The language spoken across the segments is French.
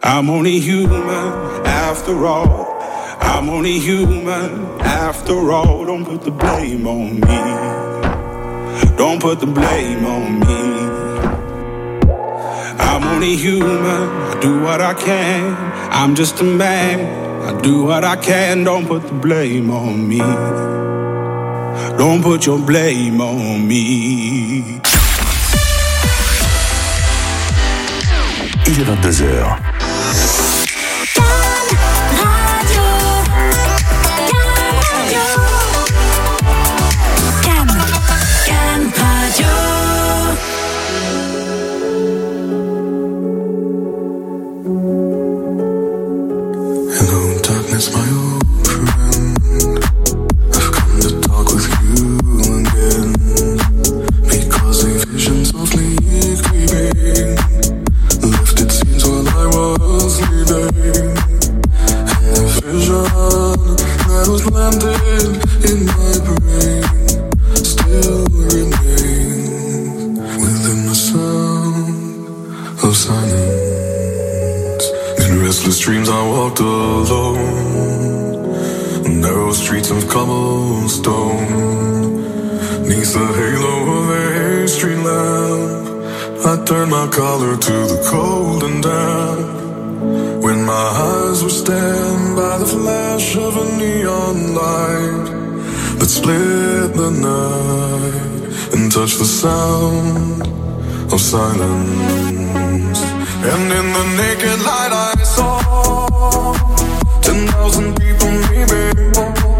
I'm only human after all. I'm only human after all. Don't put the blame on me. Don't put the blame on me. I'm only human. I do what I can. I'm just a man. I do what I can. Don't put the blame on me. Don't put your blame on me. Il est 22h. Hello, darkness, my old friend. I've come to talk with you again, because a vision softly creeping lifted scenes while I was sleeping, and the vision that was landed in my brain still remains within the sound of silence. In restless dreams I walked alone, narrow streets of cobblestone, neath the halo of a street lamp. I turned my collar to the cold and damp, when my eyes were stabbed by the flash of a neon light that split the night and touched the sound of silence. And in the naked light I saw 10,000 people maybe,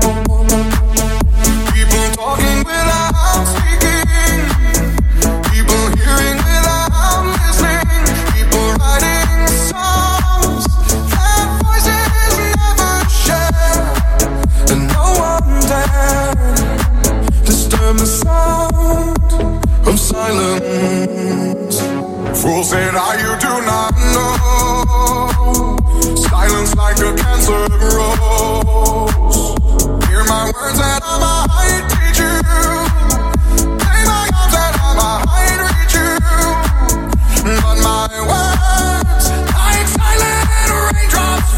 people talking without speaking, people hearing without listening, people writing songs that voices never share, and no one dared disturb the sound of silence. Fools said, you do not know. Silence like a cancer grows. Hear my words that I might teach you. Play my arms that I might reach you. But my words, like silent raindrops,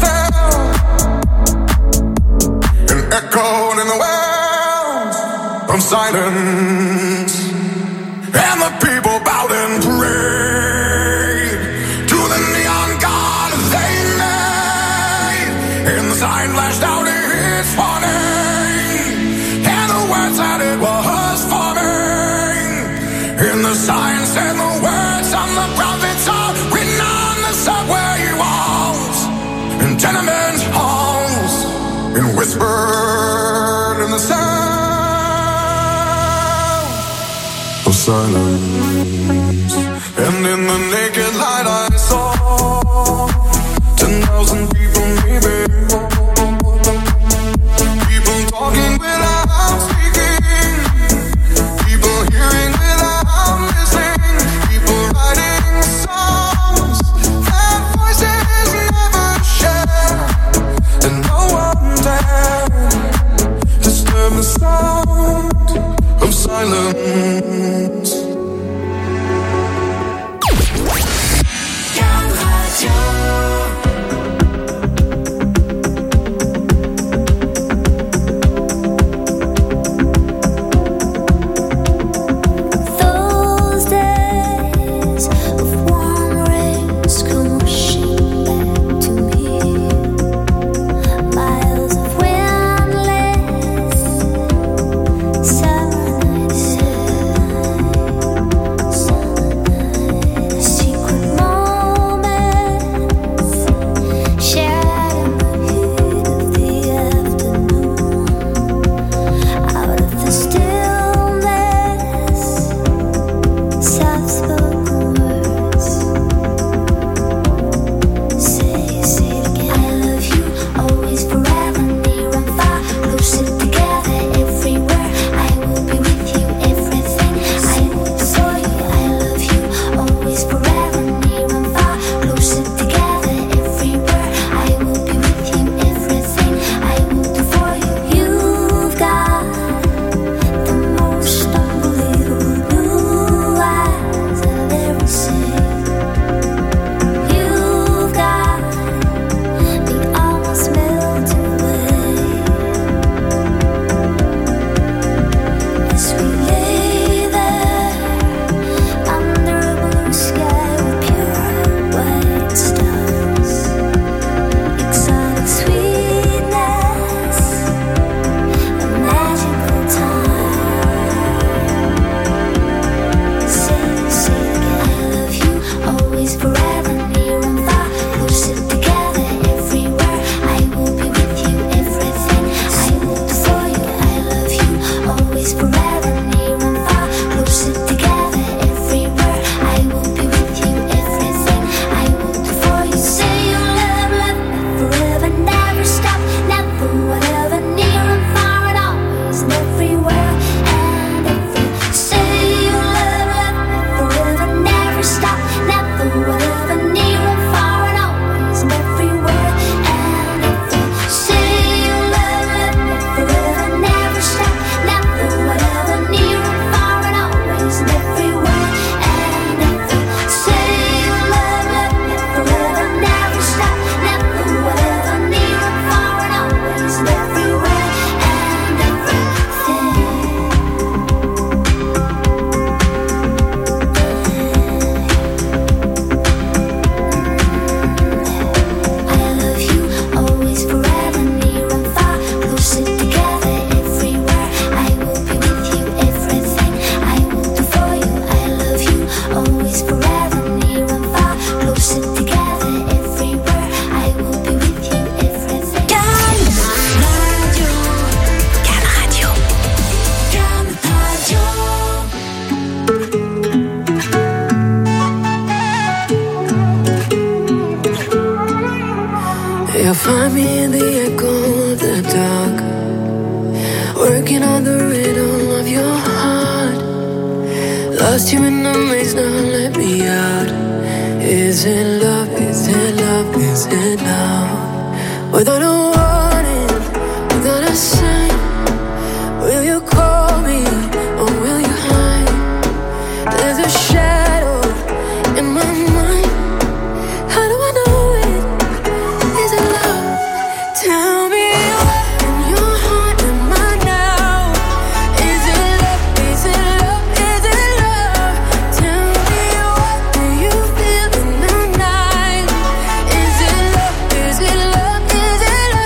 fell and echoed in the wells of silence. And the people bowed and prayed to the neon god they made. And the sign flashed out its warning, and the words that it was forming. And the sign said the words on the prophets are written on the subway walls and tenement halls, and whispered in the sound of silence. And in the naked light I saw 10,000 people maybe, people talking without speaking, people hearing without listening, people writing songs that voices never share, and no one dared disturb the sound of silence. You'll find me in the echo of the dark, working on the rhythm of your heart. Lost you in the maze, now let me out. Is it love, is it love, is it love? Without a warning, without a sign, will you call me or will you hide? There's a shadow in my mind. How do I know it? Is it love? Tell me what in your heart am I now? Is it love? Is it love? Is it love? Tell me what do you feel in the night? Is it love? Is it love? Is it love?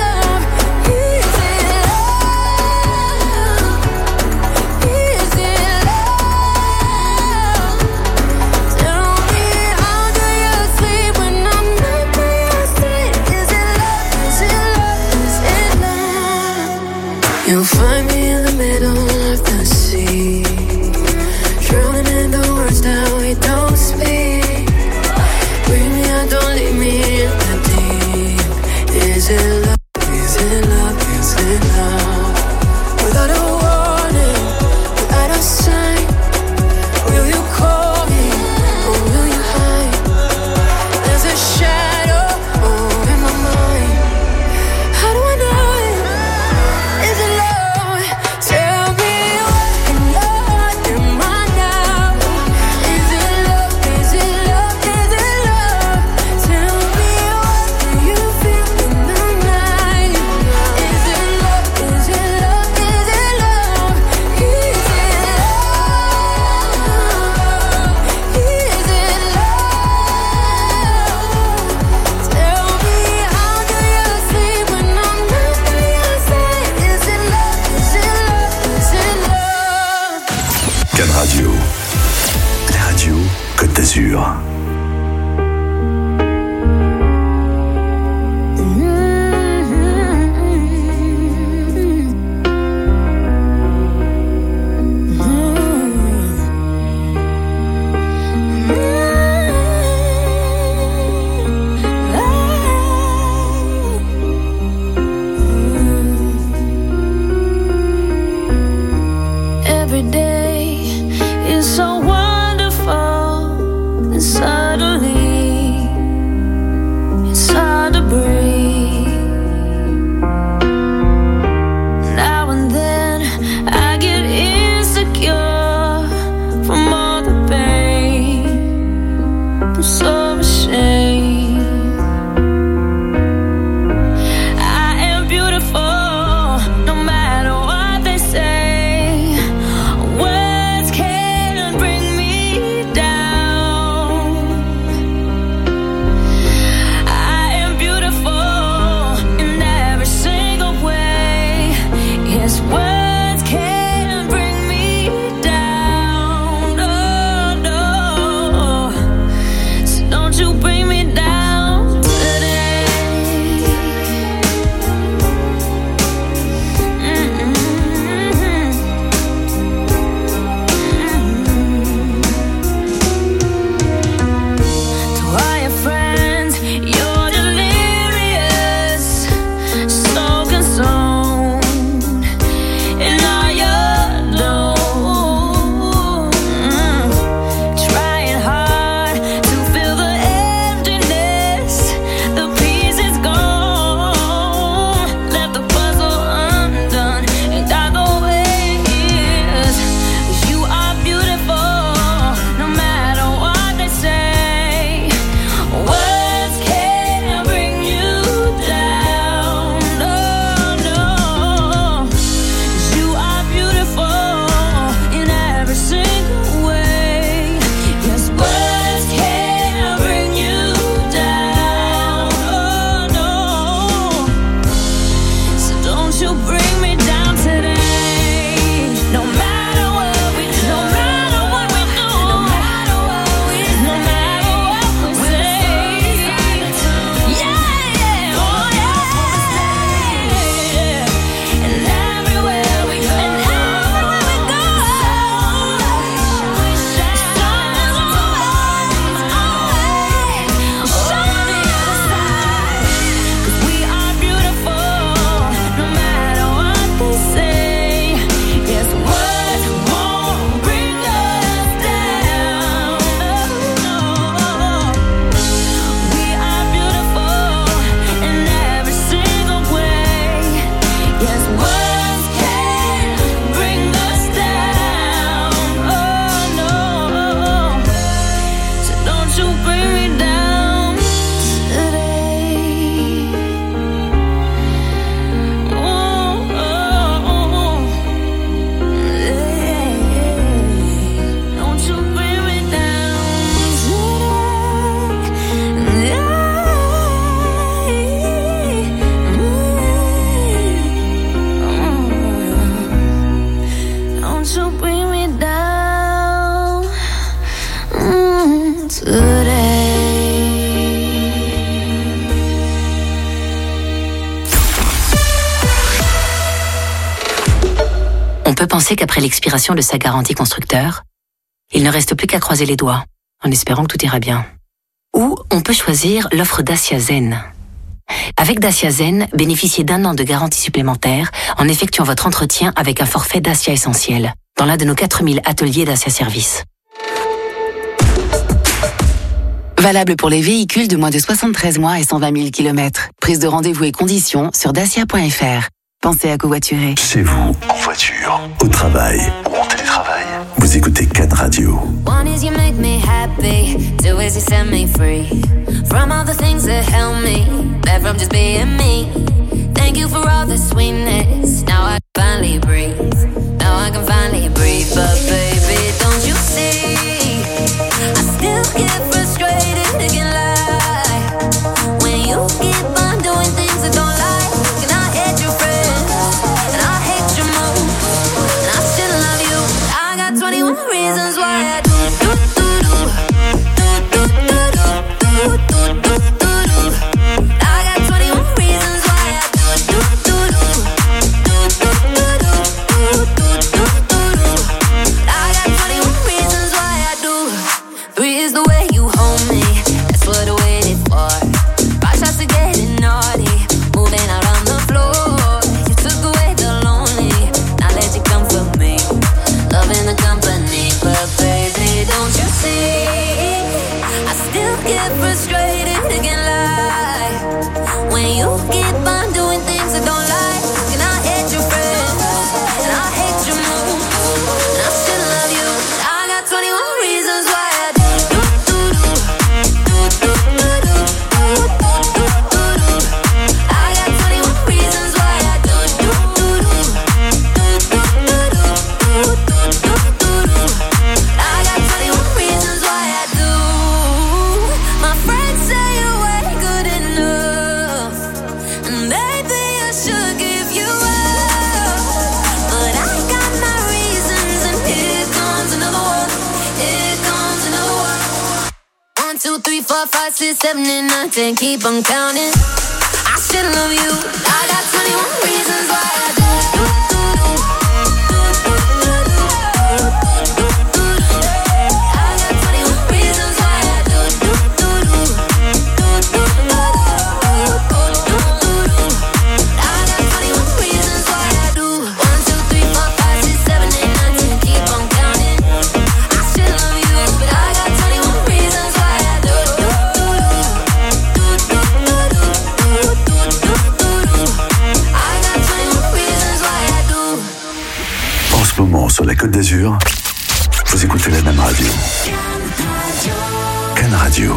peut penser qu'après l'expiration de sa garantie constructeur, il ne reste plus qu'à croiser les doigts, en espérant que tout ira bien. Ou on peut choisir l'offre Dacia Zen. Avec Dacia Zen, bénéficiez d'1 an de garantie supplémentaire en effectuant votre entretien avec un forfait Dacia Essentiel dans l'un de nos 4000 ateliers Dacia Service. Valable pour les véhicules de moins de 73 mois et 120 000 km. Prise de rendez-vous et conditions sur dacia.fr. Pensez à covoiturer. Chez vous, en voiture, au travail ou en télétravail, vous écoutez Can Radio. One is you make me happy, two is you set me free from all the things that help me, back from just being me. Thank you for all the sweetness, now I can finally breathe, now I can finally breathe. But baby, don't you see, I still get frustrated, I can't lie, when you keep on doing things I don't like, and I hate your friends, and I hate your moves, and I still love you. I got 21 reasons why I do. Keep on counting. I still love you. I got 21 reasons why I do. Sur la Côte d'Azur, vous écoutez la même radio. Can Radio.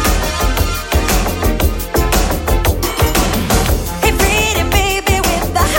Hey, pretty baby with the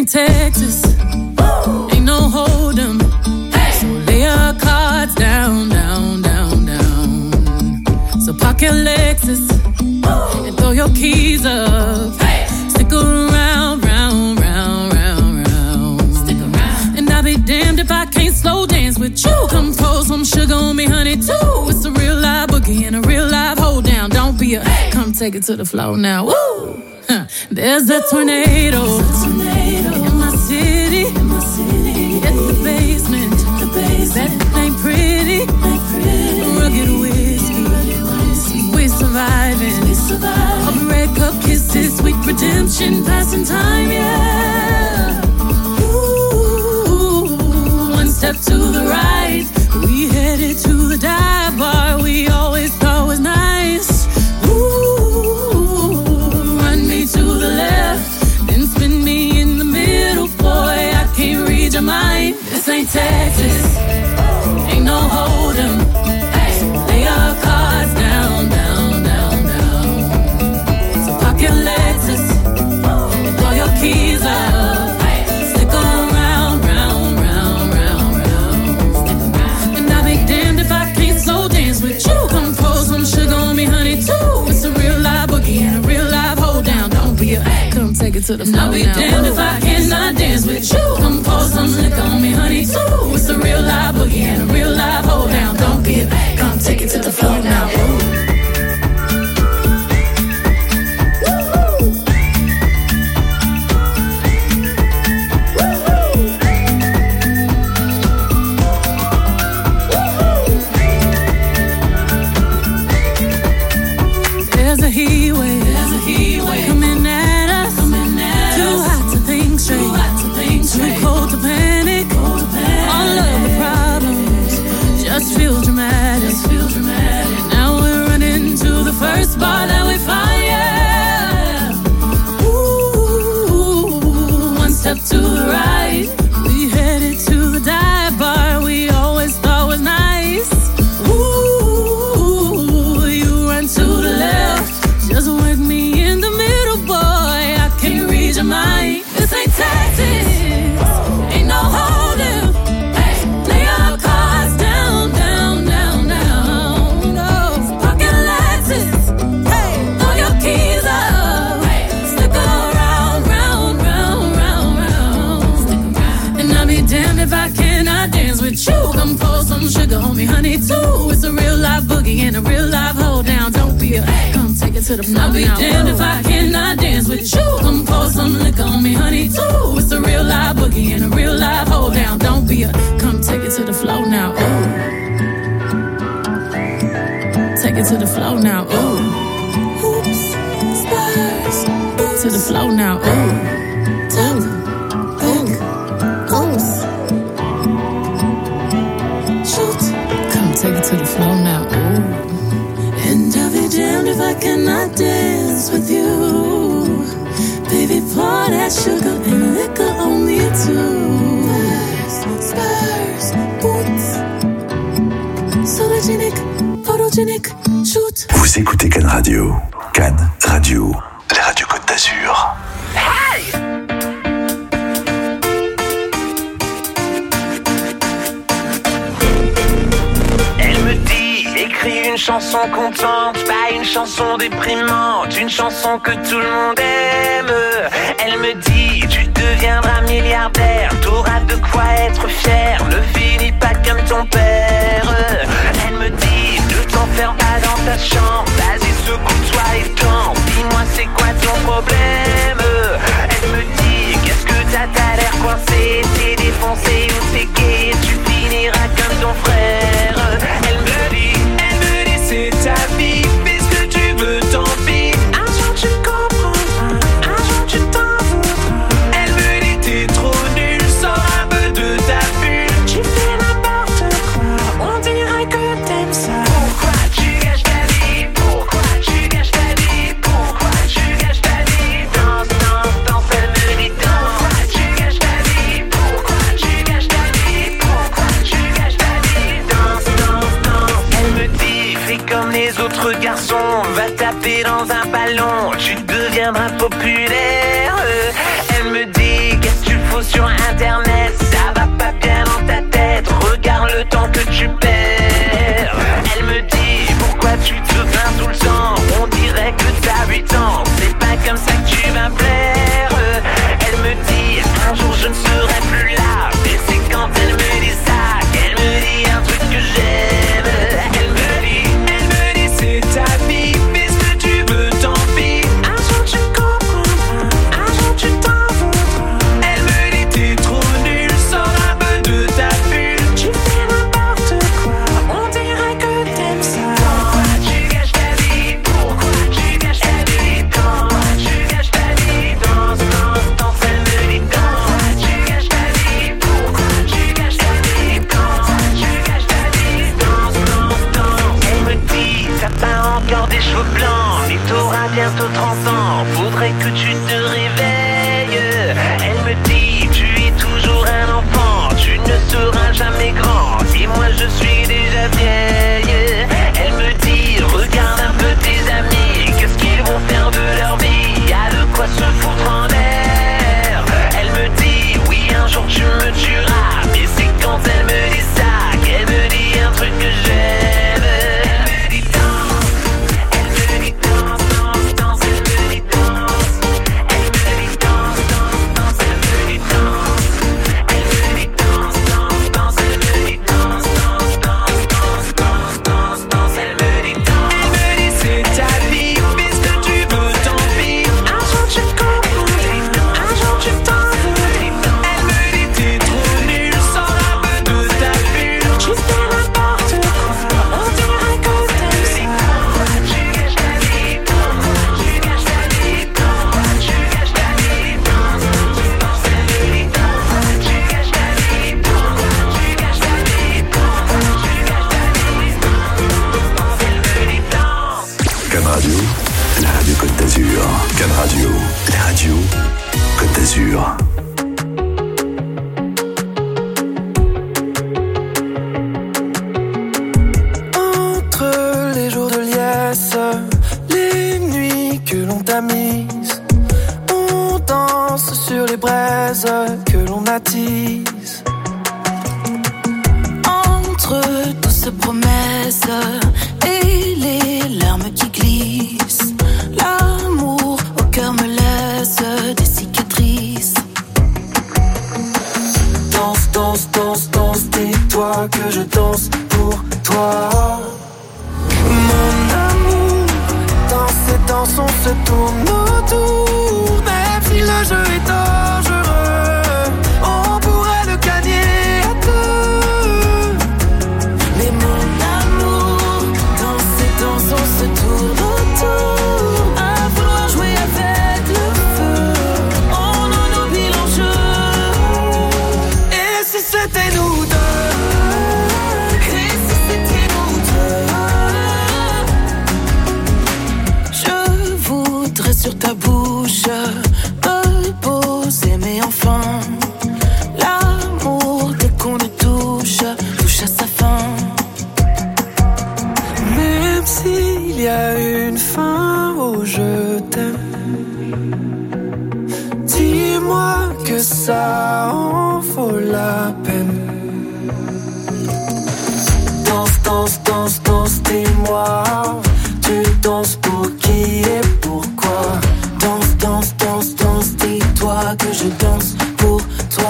ain't Texas. Ain't no hold'em. So lay your cards down, down, down, down. So park your Lexus and throw your keys up. Stick around, round, round, round, round. Stick around. And I'll be damned if I can't slow dance with you. Come pour some sugar on me, honey, too. It's a real live boogie and a real live hold down. Don't be a come take it to the floor now. Woo! There's a tornado in my city. At the basement. That ain't pretty. Rugged whiskey. We're surviving. Of red cup kisses, sweet redemption, passing time, yeah. Ooh, one step to the right. We headed to the dive bar we always thought was nice. Ooh, run me to the left, then spin me in the middle, boy. I can't read your mind. This ain't Texas, ain't no hold'em. Lay your cards down, down, down, down. So park your Lexus and throw your keys up. Stick around, round, round, round, round. And I'll be damned if I can't slow dance with you. Come pour some sugar on me, honey, too. It's a real live boogie and a real live hold down. Don't be a come take it to the floor. I'll be damned if I cannot dance with you. Come pour some liquor on me, honey, too. It's a real live boogie and a real live hold down. Don't be a come take it to the floor now. Ooh. There's a heat wave coming at us. Too hot to think straight, too cold to panic. All of the problems just feel dramatic. Now we're running to the first bar that we find, yeah. Ooh, one step to the right. We headed to the dive bar we always thought was nice. Ooh, you run to the left, just work me in the middle, boy. I can't read your mind. This ain't Texas, ain't no hold'em. Lay your cards down, down, down, down. No, park your Lexus, throw your keys up. Stick around, round, round, round, round. And I'll be damned if I cannot dance with you. Come pour some sugar on me, honey, too. It's a real live boogie and a real live hold down. Don't be a come take it to the floor. I'll be damned if I cannot dance with you. Come pour some liquor on me, honey, too. It's a real live boogie and a real live hold down. Don't be a come take it to the floor now. Ooh, take it to the floor now. Ooh, hoops, spurs, to the floor now. Ooh, talk, think, oops, shoot. Come take it to the floor now. Ooh. And I'll be damned if I cannot dance with you. Baby, pour that sugar and liquor on me too. Spurs, boots, sologenic, photogenic, shoot. Vous écoutez Cannes Radio. Cannes Radio, la radio Côte d'Azur. Hey! Elle me dit, écris une chanson contente, pas une chanson déprimante, une chanson que tout le monde aime. Elle me dit, tu deviendras milliardaire, t'auras de quoi être fier, ne finis pas comme ton père. Elle me dit, ne t'enferme pas dans ta chambre, vas-y secoue-toi et danse, dis-moi c'est quoi ton problème. Elle me dit, qu'est-ce que t'as l'air coincé, t'es défoncé ou t'es gay, tu finiras comme ton frère. Elle me dit, c'est ta vie, fais ce que tu veux, tant pis. Un jour tu comprendras, un jour tu t'en voudras. Elle me dit, t'es trop nul, sors un peu de ta bulle. Tu fais n'importe quoi, on dirait que t'aimes ça. Pourquoi tu gâches ta vie? Pourquoi tu gâches ta vie? Pourquoi tu gâches ta vie? Danse, danse, danse, elle me dit danse. Pourquoi tu gâches ta vie? Pourquoi tu gâches ta vie? Pourquoi tu gâches ta vie? Danse, danse, danse. Elle me dit, fais comme les autres garçons, va taper dans un ballon, tu deviendras populaire. Elle me dit, qu'est-ce que tu infos sur internet. Ça va pas bien dans ta tête, regarde le temps que tu perds. Elle me dit pourquoi tu te plains tout le temps. On dirait que t'as 8 ans, c'est pas comme ça que tu vas plaire. Elle me dit un jour je ne serai plus là. Mais c'est quand elle me dit ça qu'elle me dit un truc que j'aime. Elle me dit c'est ta vie, fais ce que tu veux, tant pis. Un jour tu comprendras, un jour tu t'en voudras. Elle me dit t'es trop nul, sors un peu de ta bulle. Tu fais n'importe quoi, on dirait que t'aimes ça. Pourquoi tu gâches ta vie, pourquoi tu gâches ta vie? Pourquoi tu gâches ta vie? Danse, danse, danse, elle me dit danse. Pourquoi tu gâches ta vie, pourquoi tu gâches ta vie? Pourquoi tu gâches ta vie? Danse, danse, danse. Elle me dit t'as pas encore des cheveux blancs, mais t'auras bientôt 30 ans, faudrait que tu te réveilles. Elle me dit tu es toujours un enfant, tu ne seras jamais grand, et moi je suis déjà vieille. Elle me dit regarde un peu tes amis, qu'est-ce qu'ils vont faire de leur vie, y'a de quoi se foutre en l'air. Elle me dit oui un jour tu me tueras, mais c'est quand elle me dit ça qu'elle me dit un truc que j'aime. Elle me dit danse, elle me dit danse, danse, danse, elle me dit danse. Elle me dit danse, danse, danse, elle me dit danse. Elle me dit danse, danse, danse, elle me dit danse, danse, danse, danse, danse, danse, elle me dit danse. Elle me dit c'est ta vie, fais ce que tu veux, tant pis. Un jour tu comprendras, un jour tu t'en voudras. Elle me dit t'es trop nul, sors un peu de ta bulle. Tu fais n'importe quoi, on dirait que t'aimes ça. Pourquoi tu gâches ta vie, pourquoi tu gâches ta vie, pourquoi tu gâches ta vie? Danse, danse, danse, elle me dit danse. Pourquoi tu gâches ta vie, pourquoi tu gâches ta vie, pourquoi tu gâches ta vie? Danse, danse, elle me dit danse. Can Radio, la radio Côte d'Azur. Can Radio, la radio Côte d'Azur. Entre les jours de liesse, les nuits que l'on t'a mises, on danse sur les braises que l'on attise. Entre douces promesses et les larmes qui glissent, l'amour au cœur me laisse des cicatrices. Danse, danse, danse, danse, dis-toi que je danse pour toi. Mon amour, dans ces danses on se tourne autour. Même si le jeu est dangereux, on pourrait le gagner à deux. Mais mon amour, dans ces danses on se tourne autour. À vouloir jouer avec le feu, on en oublie l'enjeu. Et si c'était nous deux? Et si c'était nous deux? Je voudrais sur ta bouche me poser, mais enfin l'amour dès qu'on le touche à sa fin. Même s'il y a une fin au je t'aime, dis-moi que ça en vaut la peine. Danse, danse, danse, danse, dis-moi, tu danses pour qui et pourquoi? Danse, danse, danse, danse, dis-toi que je danse pour toi.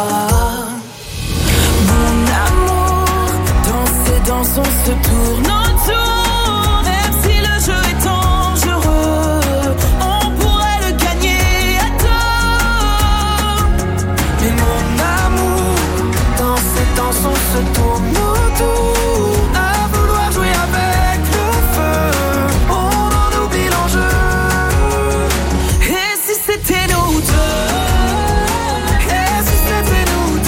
Mon amour, dans ces danses on se tourne autour. Même si le jeu est dangereux, on pourrait le gagner à deux. Mais mon amour, dans ces danses on se tourne autour. À vouloir jouer avec le feu, on en oublie l'enjeu. Et si c'était nous deux? Et si c'était nous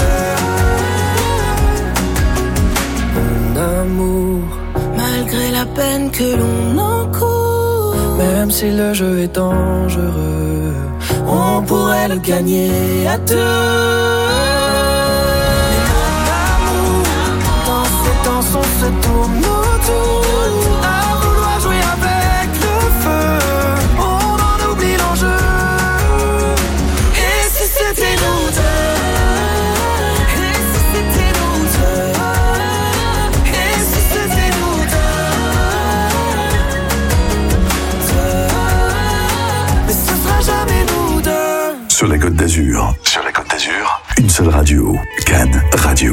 deux? Mon amour, Malgré la peine que l'on encourt, même si le jeu est dangereux, on pourrait le gagner à deux. Dans ces danses on se tourne autour. À vouloir jouer avec le feu, on en oublie l'enjeu. Et si c'était nous deux? d'Azur, une seule radio, Cannes Radio.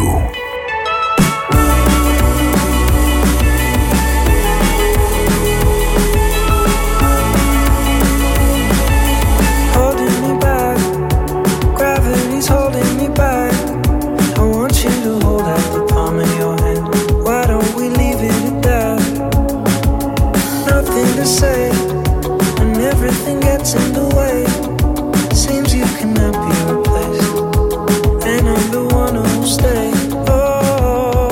Holding me back. I want you to hold out the palm of your hand. Why don't we leave it at that? Nothing to say, and everything gets in the way. Seems you cannot be replaced, and I'm the one who'll stay. Oh,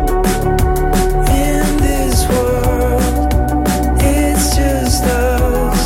in this world, it's just us.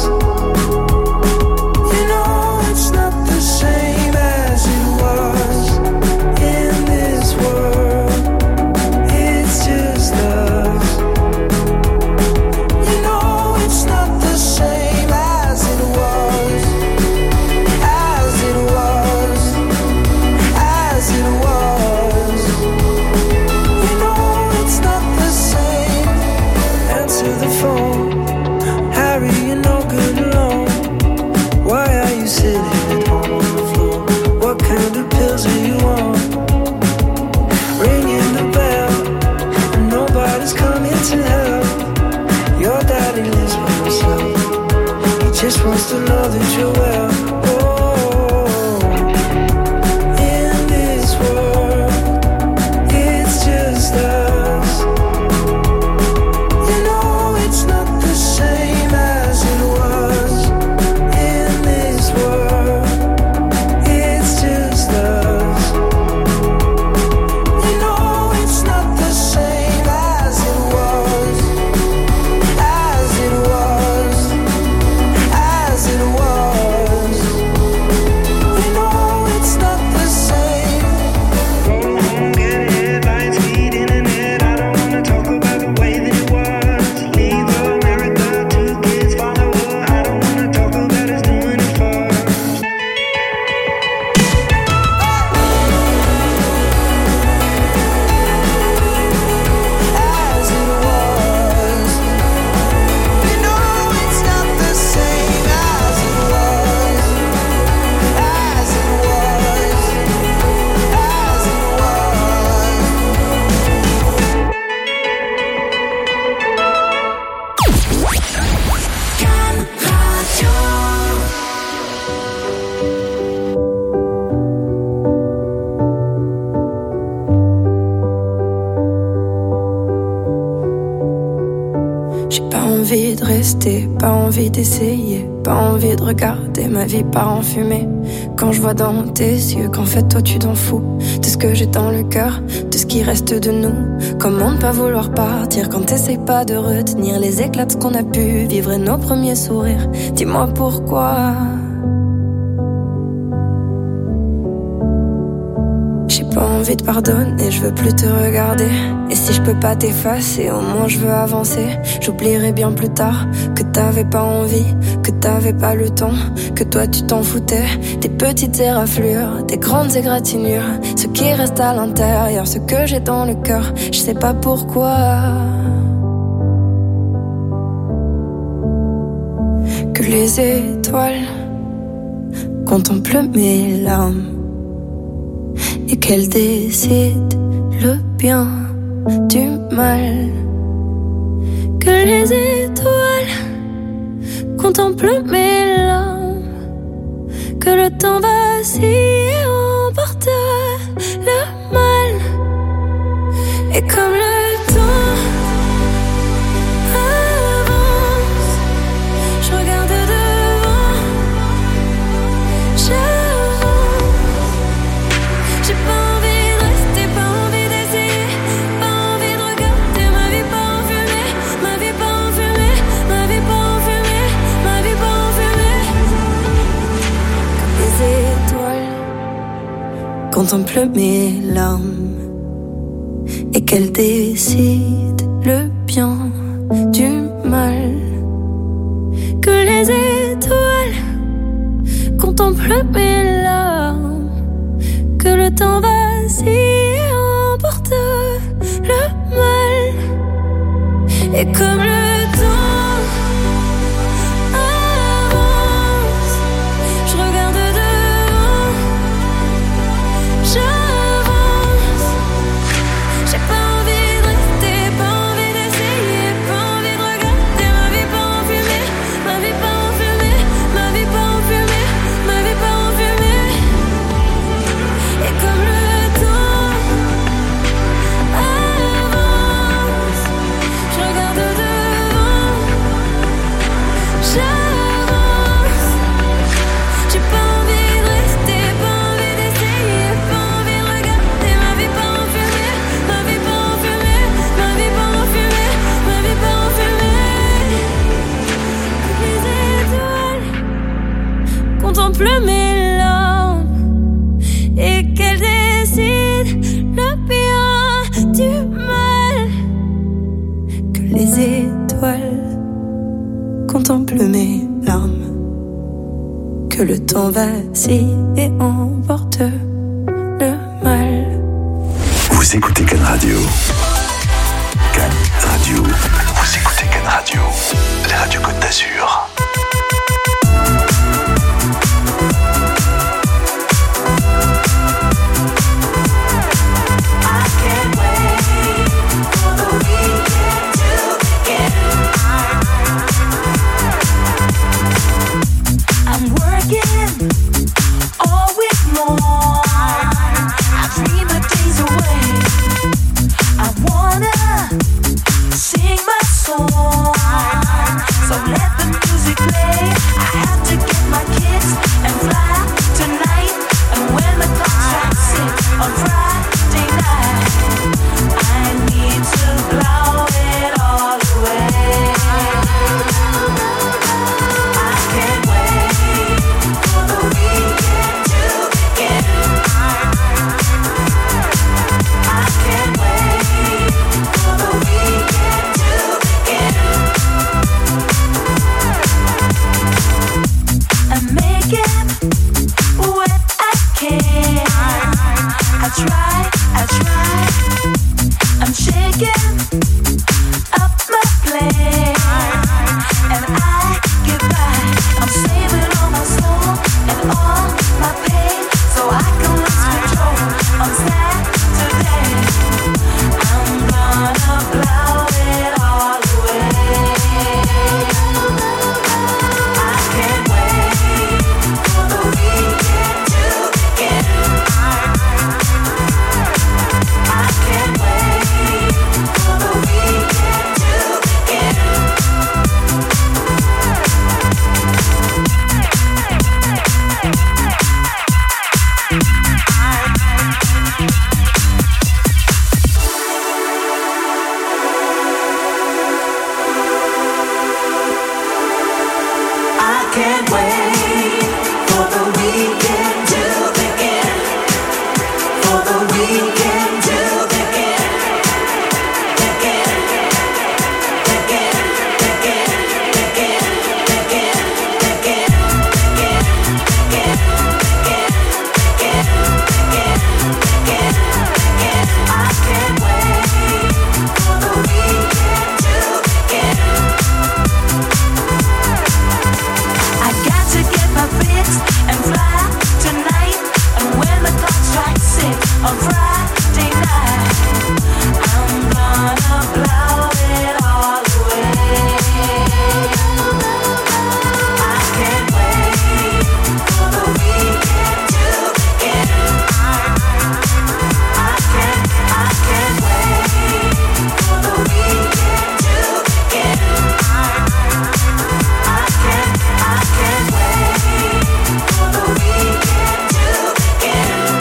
You know it's not the same as it was. In this world, it's just us. You know it's not the same as it was. As it was. As it was. You know it's not the same. Answer the phone. Harry, you're no good alone. Why are you sitting at home on the floor? What kind of pills are you on? Ringing the bell, and nobody's coming to help. Your daddy lives by himself. He just wants to know that you're well. Oh, in this world, it's just us. You know it's not the same as it was. In this world, it's just us. You know it's not the same as it was. As it was. As it was. You know it's not the same. Go home, get headlines, feed internet. I don't wanna talk about the way that it was. Leave America, 2 kids follow her. I don't wanna talk about us doing it first. As it was. You know it's not the same as it was. As it was. As it was. Cannes Radio. J'ai pas envie de rester, pas envie d'essayer, pas envie de regarder ma vie part en fumée. Quand je vois dans tes yeux qu'en fait toi tu t'en fous de ce que j'ai dans le cœur, de ce qui reste de nous. Comment ne pas vouloir partir quand t'essayes pas de retenir les éclats de ce qu'on a pu vivre et nos premiers sourires. Dis-moi pourquoi. J'ai pas envie de pardonner, je veux plus te regarder. Et si je peux pas t'effacer, au moins je veux avancer. J'oublierai bien plus tard que t'avais pas envie, que t'avais pas le temps, que toi tu t'en foutais. Des petites éraflures, des grandes égratignures, ce qui reste à l'intérieur, ce que j'ai dans le cœur, je sais pas pourquoi. Que les étoiles contemplent mes larmes et qu'elles décident le bien du mal. Que les étoiles contemplent mes larmes, que le temps vacille et emporte le mal. Et comme le temps avance, je regarde devant, j'avance. J'ai pas envie de rester, pas envie d'essayer, pas envie de regarder ma vie pas en fumée, ma vie pas en fumée, ma vie pas en fumée, ma vie pas en fumée. Comme les étoiles contemplent mes larmes et qu'elles décident le bien du mal. Que les étoiles contemplent mes larmes, que le temps vacille et emporte le mal. Et comme le temps avance, je regarde devant, pleut mes larmes et qu'elle décide le bien du mal. Que les étoiles contemplent mes larmes. Que le temps vacille et emporte le mal. Vous écoutez Can Radio. Can Radio. Vous écoutez Can Radio. La radio Côte d'Azur. Sing my song, so let the music play. I have to get my kids and fly tonight. And when the clock strikes 6 on Friday night, I need to blow it all away. I can't wait for the weekend to begin. I can't wait for the weekend to begin. I'm making what I can. I try. I'm shaking up my plane, and I get by. I'm saving all my soul and all my pain, so I can lose control on Saturday. I'm gonna blow it all away. I can't wait for the weekend to begin. I can't wait for the weekend to begin. I can't wait for the weekend to begin. For the weekend to begin. I can't wait for the weekend to begin. I got to get my fix and fly tonight. And when the clock strikes 6 on Friday night, I'm gonna blow it all away. I can't wait for the weekend to begin. I can't wait for the weekend to begin. I can't wait for the weekend to begin.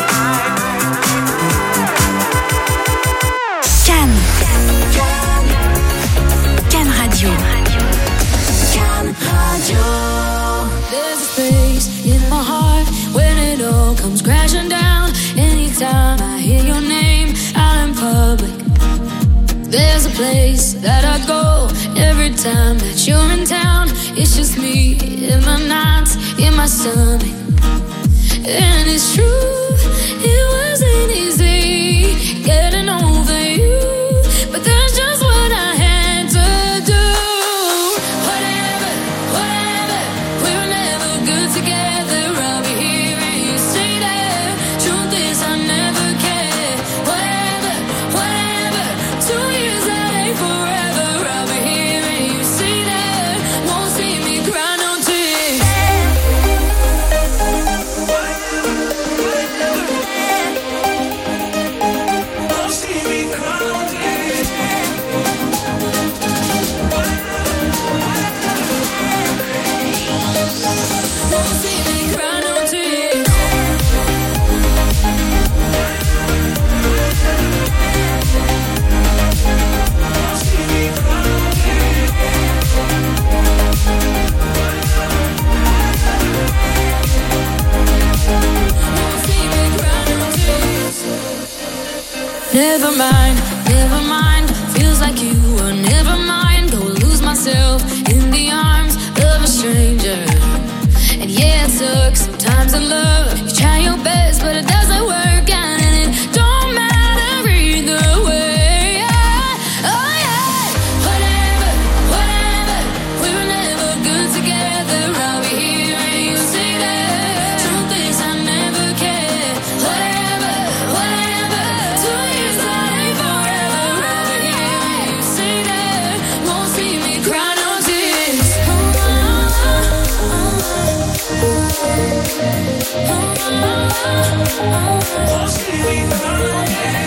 Can Radio. Can Radio. There's a space in my heart when it all comes crashing down. Anytime I hear your name out in public, there's a place that I go every time that you're in town. It's just me in my nights, in my stomach. And it's true, it wasn't easy getting over you, but that's just what I had to do. Whatever, we were never good together. I'll be here and you stay there. Truth is I never cared. Whatever, 2 years that ain't forever. I'll be here and you stay there. Won't see me cry no tears. Never mind, feels like you were never mind. Go lose myself in the arms of a stranger. And yeah, it took some times in love. You try your best, but it doesn't work out, and it don't matter either way. Oh yeah, whatever, we were never good together. I'll be here and you say that. Truth is I never cared. Whatever, 2 years that ain't forever. I'll be here and you say that. Won't see me cry no tears. Won't see me cry no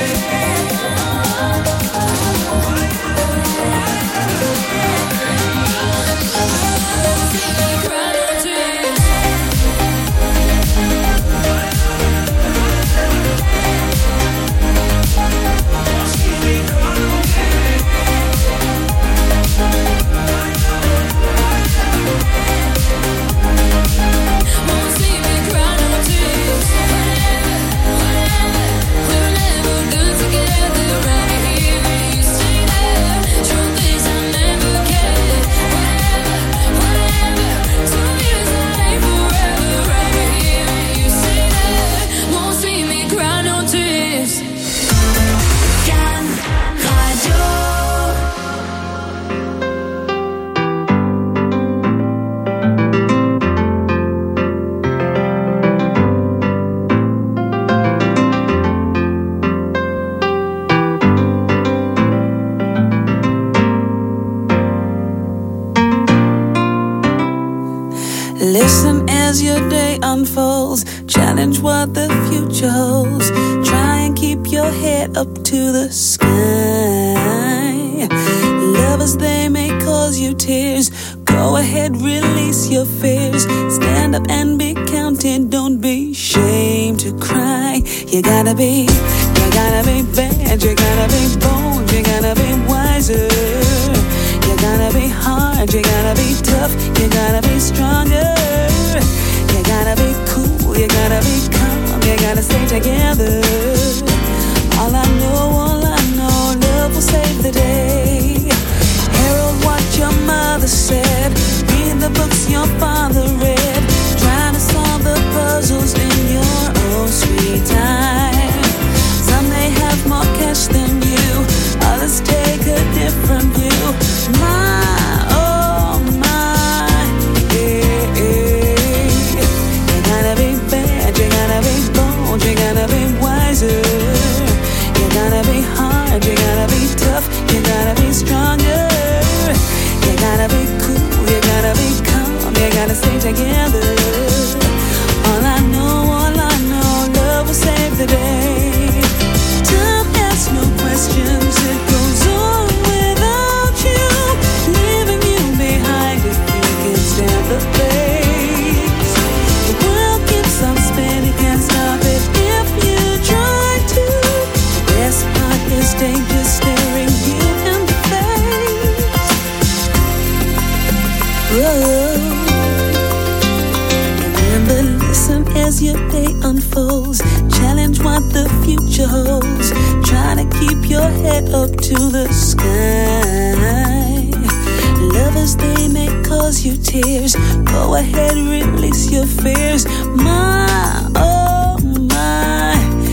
Listen as your day unfolds. Challenge what the future holds. Try and keep your head up to the sky. Lovers, they may cause you tears. Go ahead, release your fears. Stand up and be counted. Don't be ashamed to cry. You gotta be bad. You gotta be bold. You gotta be wiser. You gotta be hard, you gotta be tough, you gotta be stronger. You gotta be cool, you gotta be calm, you gotta stay together. All I know, love will save the day. Herald what your mother said, read the books your father read, trying to solve the puzzles in your own sweet time. Some may have more cash than you, others take a different view. You gotta be wiser. You gotta be hard. You gotta be tough. You gotta be stronger. You gotta be cool. You gotta be calm. You gotta stay together. All I know, love will save the day. Time asks no questions. It goes on without you, leaving you behind if you can stand the pace. The world keeps on spinning, can't stop it. Is danger staring you in the face. Whoa. Remember, listen as your day unfolds. Challenge what the future holds. Try to keep your head up to the sky. Lovers, they may cause you tears. Go ahead, release your fears. My, oh my,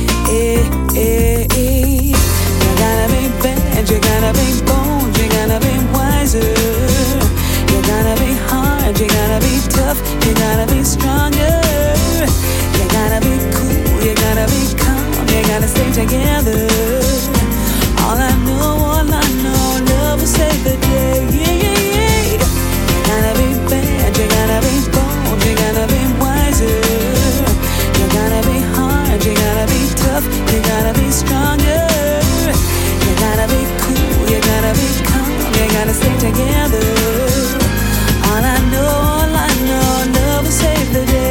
You gotta be bad, you gotta be bold, you gotta be wiser. You gotta be hard, you gotta be tough, you gotta be stronger. You gotta be cool, you gotta be calm, you gotta stay together. All I know, love will save the day. You gotta be bad, you gotta be bold, you gotta be wiser. You gotta be hard, you gotta be tough, you gotta be stronger. You gotta be cool, you gotta be calm, you gotta stay together. All I know, love will save the day.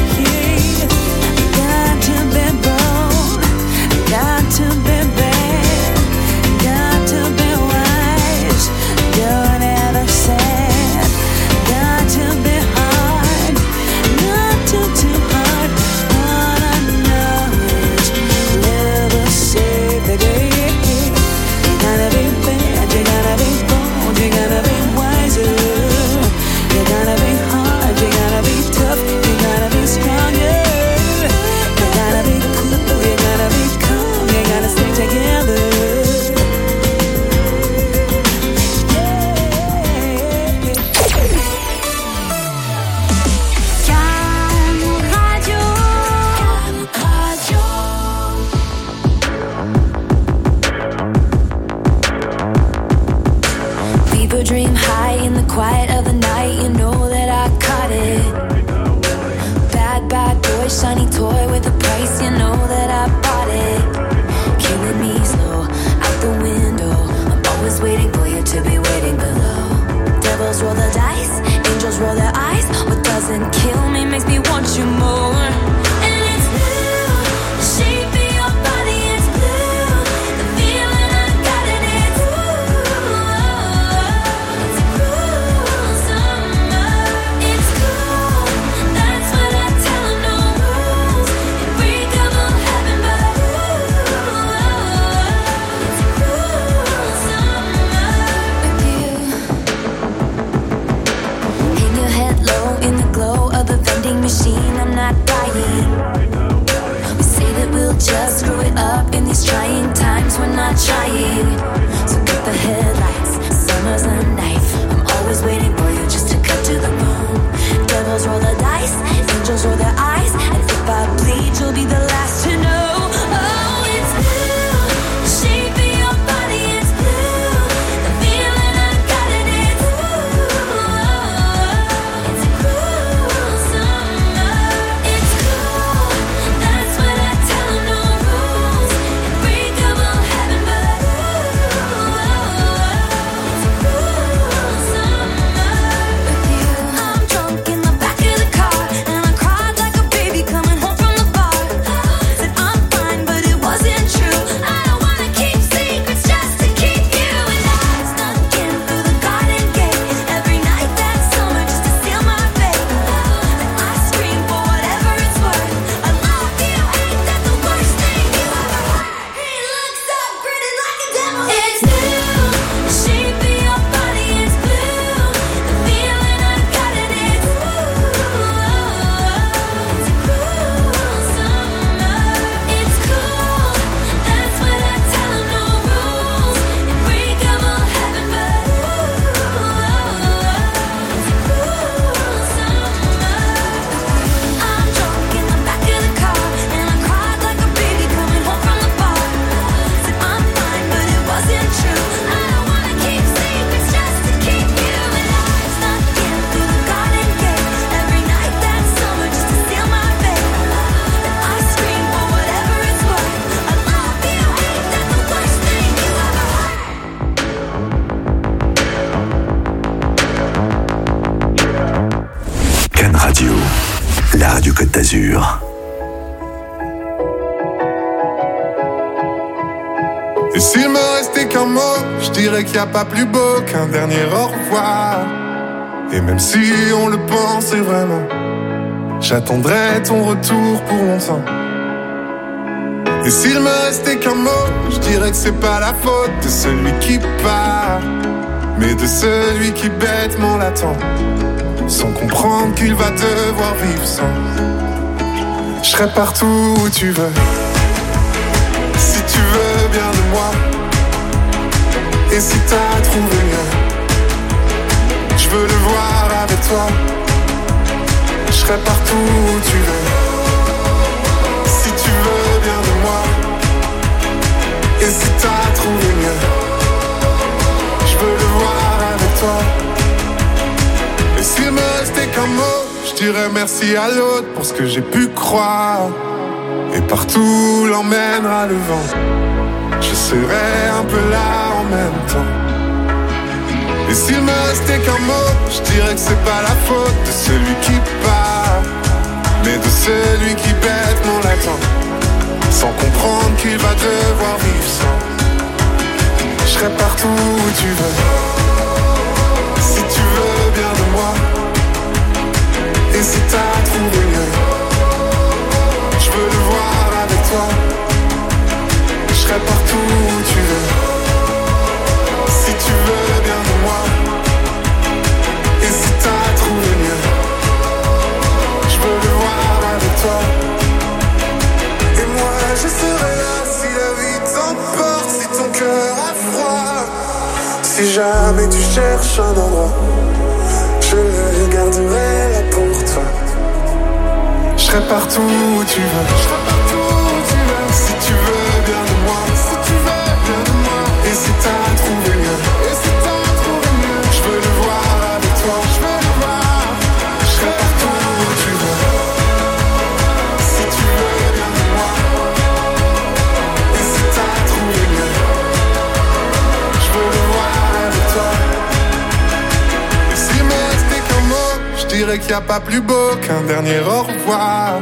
Got to be bold, got to be bad, got to be wise, don't ever sad. Got to be hard, not too hard. All I know is love will save the day. dream high in the quiet of the night. You know that I caught it. Bad, bad boy, shiny toy with a price. You know that I bought it. Killing me slow, out the window. I'm always waiting for you to be waiting below. Devils roll the dice, angels roll their eyes. What doesn't kill me makes me want you more. And it's blue, the shape of your body is blue. The feeling I got in it, it's cool summer. It's cool, that's what I tell 'em, no rules. Unbreakable heaven, but it's cool summer with you. Hang your head low in the glow of the vending machine. I'm not dying. We say that we'll just screw it up in these trying times. We're not trying. So get the headlights. Summer's a knife. I'm always waiting for you just to cut to the bone. Devils roll the dice, angels roll their eyes, and if I bleed, you'll be the last to know. Oh, it's blue. The shape of your body is blue. The feeling I got in it, it's cool summer. It's cool, that's what I tell 'em, no rules. Unbreakable heaven, but it's cool summer with you. I'm drunk in the back of the car, and I cried like a baby coming home from the bar. Said I'm fine, but it wasn't true. I don't wanna keep secrets just to keep you. And I snuck in through the garden gate every night that summer just to steal my fate. And I scream for whatever it's worth. I love you, ain't that the worst thing you ever heard? He looks so pretty like a devil. It's blue, the shape of your body is blue. The feeling I got in it, it's cool summer. It's cool, that's what I tell 'em, no rules. Unbreakable heaven, but it's cool summer. I'm drunk in the back of the car, and I cried like a baby coming home from the bar. Said I'm fine, but it wasn't true. I don't wanna keep secrets just to keep you. And I snuck in through the garden gate every night that summer just to steal my fate. And I scream for whatever it's worth. I love you, ain't that the worst thing you ever heard? Can Radio, la radio Côte d'Azur. Et s'il me restait qu'un mot, je dirais qu'il n'y a pas plus beau qu'un dernier au revoir. Et même si on le pensait vraiment, j'attendrai ton retour pour longtemps. Et s'il me restait qu'un mot, je dirais que c'est pas la faute de celui qui part, mais de celui qui bêtement l'attend, sans comprendre qu'il va devoir vivre sans. Je serai partout où tu veux, si tu veux bien de moi. Et si t'as trouvé mieux, je veux le voir avec toi. Je serai partout où tu veux, si tu veux bien de moi. Et si t'as trouvé mieux, je veux le voir avec toi. Et s'il me restait qu'un mot, je dirais merci à l'autre pour ce que j'ai pu croire. Et partout l'emmènera le vent, je serai un peu là en même temps. Et s'il me restait qu'un mot, je dirais que c'est pas la faute de celui qui part, mais de celui qui bêtement l'attend, sans comprendre qu'il va devoir vivre sans. Je serai partout où tu veux, si tu veux bien de moi. Et si t'as trouvé mieux, je veux le voir avec toi. Je serai partout où tu veux, si tu veux bien de moi. Et si t'as trouvé mieux, je veux le voir avec toi. Et moi je serai là si la vie t'emporte, si ton cœur a froid. Si jamais tu cherches un endroit, je le garderai là pour toi. Je serai partout où tu veux, je serai partout où tu veux. Si tu veux bien de moi, si tu veux bien de moi. Et si t'as trouvé mieux, et si t'as trouvé mieux, je dirais qu'il n'y a pas plus beau qu'un dernier au revoir.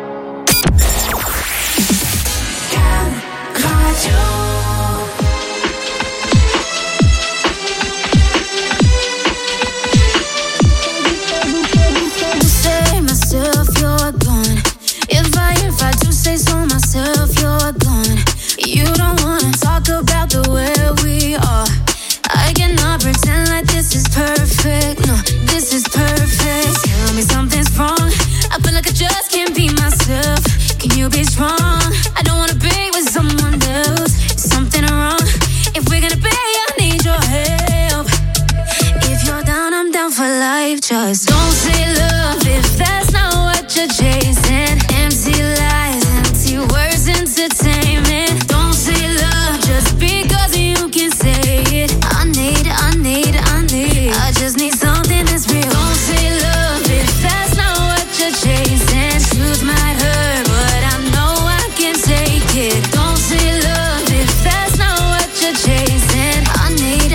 Say myself, you're gone. If I do say so myself, you're gone. You don't wanna talk about the way we are. I cannot pretend like this is perfect. No, this is perfect. Tell me something's wrong. I feel like I just can't be myself. Can you be strong? I don't wanna be with someone else. Is something wrong? If we're gonna be, I need your help. If you're down, I'm down for life. Just don't say love if that's not what you're chasing. Empty lies, empty words, entertainment. Don't say love just because you can say it. I just need something that's real. Don't say love if that's not what you're chasing. Truth might hurt, but I know I can take it. Don't say love if that's not what you're chasing. I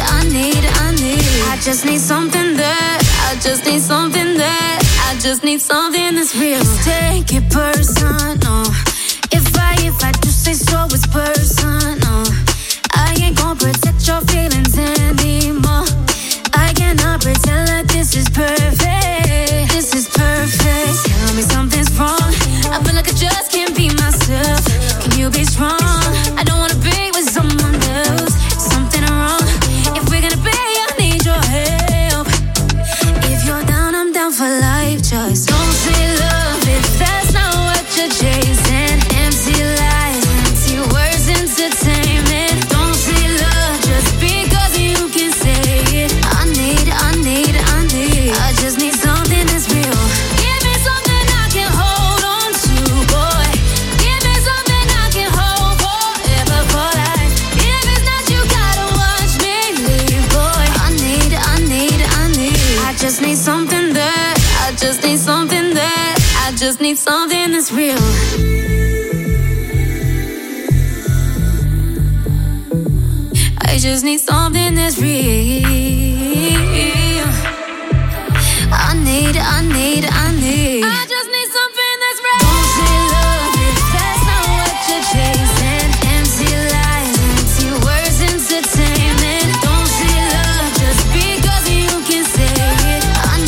just need something that, I just need something that, I just need something that's real. Just take it personal. If I do say so, it's personal. I ain't gon' protect your feelings anymore. I cannot pretend like this is perfect. This is perfect. Tell me something's wrong. I feel like I just can't be myself. Can you be strong? I don't wanna be with someone else. Something wrong. If we're gonna be, I need your help. If you're down, I'm down for life. Just don't say love if that's not what you're chasing. Empty lies, empty words, entertainment. Don't say love just because you can say it. I just need something that's real. Give me something I can hold on to, boy. Give me something I can hold forever for life. If it's not, you gotta watch me leave, boy. I just need something that, I just need something that, I just need something that's real. I just need something that's real. I just need something that's real. Don't say love if that's not what you're chasing. Empty lies, empty words, entertainment. Don't say love just because you can say it.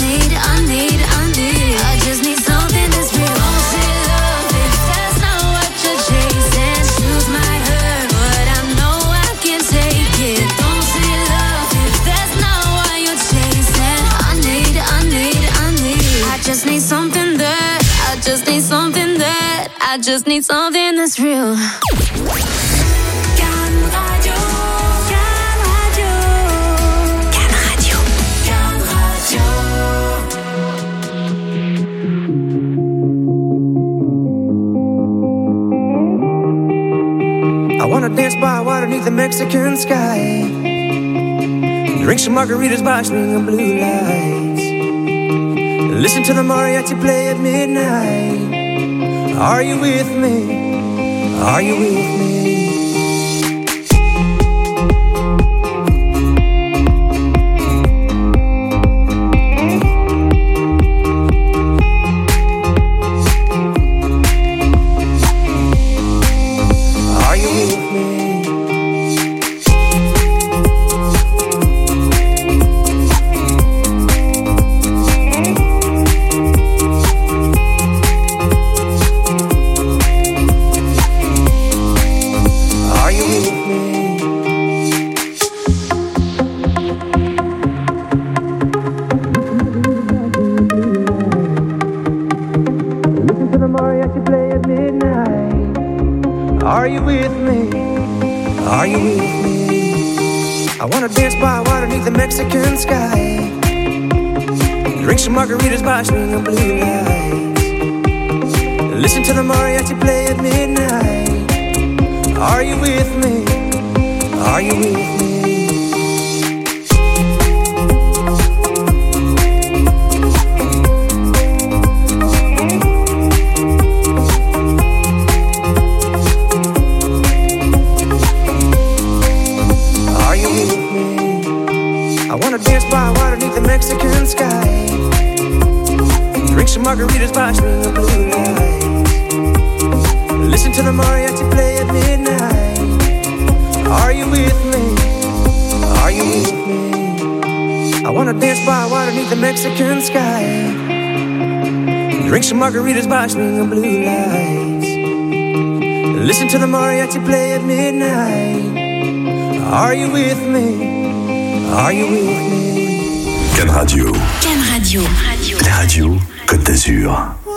I just need something that's real. Don't say love if that's not what you're chasing. Truth might hurt, but I know I can take it. Don't say love if that's not what you're chasing. I just need something that, I just need something that, I just need something that's real. I wanna dance by water beneath the Mexican sky. Drink some margaritas by swinging blue lights. Listen to the mariachi play at midnight. Are you with me? Are you with me? Mexican sky. Drink some margaritas by swinging blue lights. Listen to the mariachi play at midnight. Are you with me? Are you with me? Mexican sky. Drink some margaritas by swinging blue lights. Listen to the mariachi play at midnight. Are you with me? Are you with me? I wanna dance by water beneath the Mexican sky. Drink some margaritas by swinging blue lights. Listen to the mariachi play at midnight. Are you with me? Are you with me? Can Radio. Can Radio. La radio Côte d'Azur.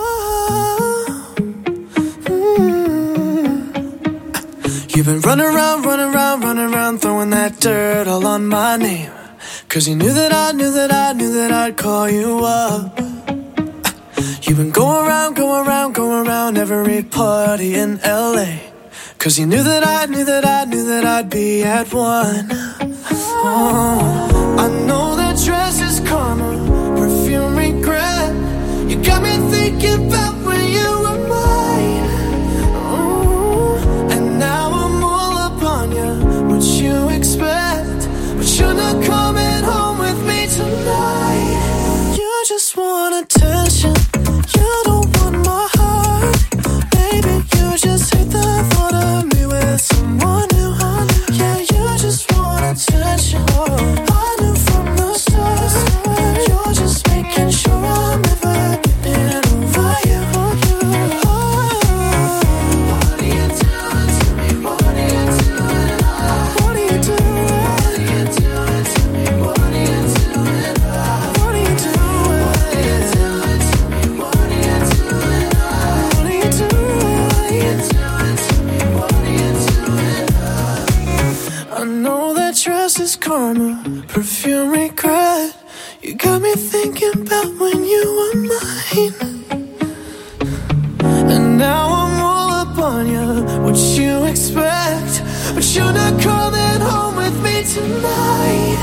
You've been running around, throwing that dirt all on my name. 'Cause you knew that I'd call you up. You've been going around every party in LA. 'Cause you knew that I'd be at one. Oh, I know that dress is karma, perfume regret. You got me thinking about when you were mine. Oh, and now I'm all up on you. What you expect? But you're not coming home with me tonight. You just want attention. You don't want my heart. Baby, you just hate the thought of me with someone new. Yeah, you just want attention. I knew from the start. You're just making sure I'm never getting over you. What are you doing to me? What are you doing? What are you doing? What are you doing to me? What are you doing? What are you doing? What are you doing to me? What are you doing? What are you doing? What are you doing to me? What are you doing? I know that dress is karma, perfume regret. You got me thinking about when you were mine. And now I'm all up on you. What you expect? But you're not coming home with me tonight.